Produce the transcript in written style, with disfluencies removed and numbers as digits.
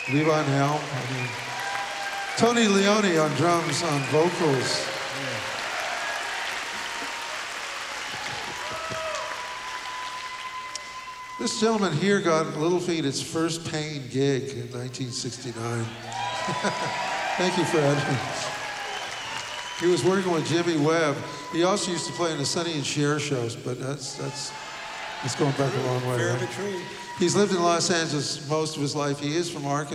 Levi Helm. Tony Leone on drums, on vocals. This gentleman here got Little Feat its first paying gig in 1969. Thank you, Fred. He was working with Jimmy Webb. He also used to play in the Sonny and Cher shows, but that's going back a long way. Right? He's lived in Los Angeles most of his life. He is from Arkansas.